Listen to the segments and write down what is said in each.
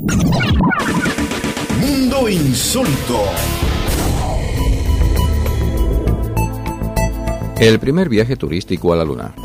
Mundo Insólito. El primer viaje turístico a la Luna.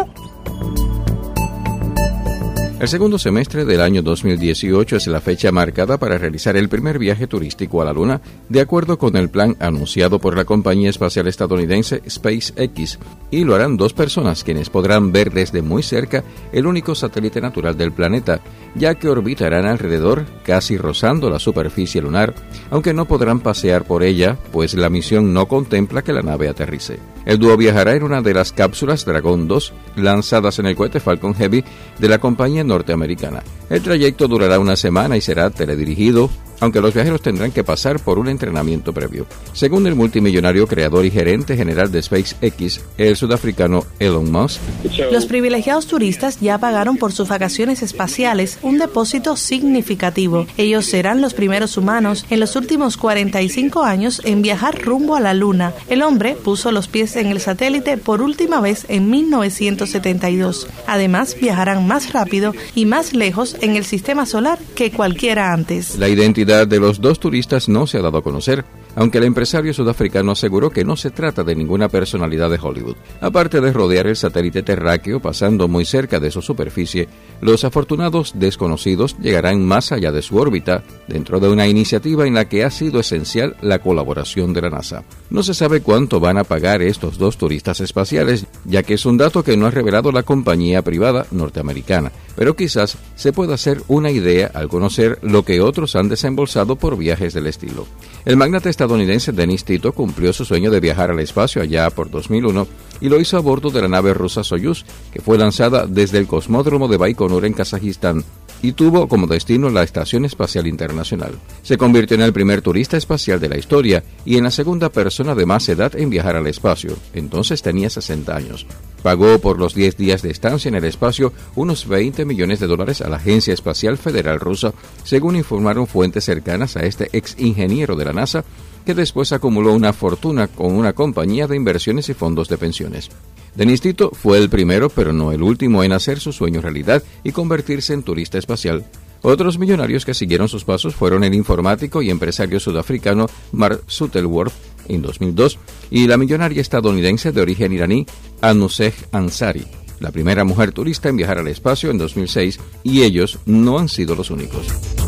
El segundo semestre del año 2018 es la fecha marcada para realizar el primer viaje turístico a la Luna, de acuerdo con el plan anunciado por la compañía espacial estadounidense SpaceX, y lo harán 2 personas quienes podrán ver desde muy cerca el único satélite natural del planeta, ya que orbitarán alrededor, casi rozando la superficie lunar, aunque no podrán pasear por ella, pues la misión no contempla que la nave aterrice. El dúo viajará en una de las cápsulas Dragon 2, lanzadas en el cohete Falcon Heavy de la compañía norteamericana. El trayecto durará una semana y será teledirigido, aunque los viajeros tendrán que pasar por un entrenamiento previo. Según el multimillonario creador y gerente general de SpaceX, el sudafricano Elon Musk, los privilegiados turistas ya pagaron por sus vacaciones espaciales un depósito significativo. Ellos serán los primeros humanos en los últimos 45 años en viajar rumbo a la Luna. El hombre puso los pies en el satélite por última vez en 1972. Además, viajarán más rápido y más lejos en el sistema solar que cualquiera antes. La identidad de los 2 turistas no se ha dado a conocer, aunque el empresario sudafricano aseguró que no se trata de ninguna personalidad de Hollywood. Aparte de rodear el satélite terráqueo pasando muy cerca de su superficie, los afortunados desconocidos llegarán más allá de su órbita, dentro de una iniciativa en la que ha sido esencial la colaboración de la NASA. No se sabe cuánto van a pagar estos 2 turistas espaciales, ya que es un dato que no ha revelado la compañía privada norteamericana, pero quizás se pueda hacer una idea al conocer lo que otros han desembolsado por viajes del estilo. El magnate estadounidense Dennis Tito cumplió su sueño de viajar al espacio allá por 2001 y lo hizo a bordo de la nave rusa Soyuz, que fue lanzada desde el cosmódromo de Baikonur en Kazajistán y tuvo como destino la Estación Espacial Internacional. Se convirtió en el primer turista espacial de la historia y en la segunda persona de más edad en viajar al espacio. Entonces tenía 60 años. Pagó por los 10 días de estancia en el espacio unos $20 millones a la Agencia Espacial Federal Rusa, según informaron fuentes cercanas a este ex ingeniero de la NASA, que después acumuló una fortuna con una compañía de inversiones y fondos de pensiones. Dennis Tito fue el primero, pero no el último, en hacer su sueño realidad y convertirse en turista espacial. Otros millonarios que siguieron sus pasos fueron el informático y empresario sudafricano Mark Shuttleworth en 2002 y la millonaria estadounidense de origen iraní Anuseh Ansari, la primera mujer turista en viajar al espacio en 2006, y ellos no han sido los únicos.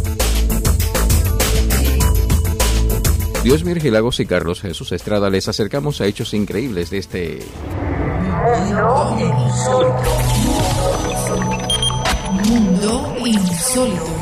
Dios Virgil Lagos y Carlos Jesús Estrada les acercamos a hechos increíbles de este Mundo Insólito.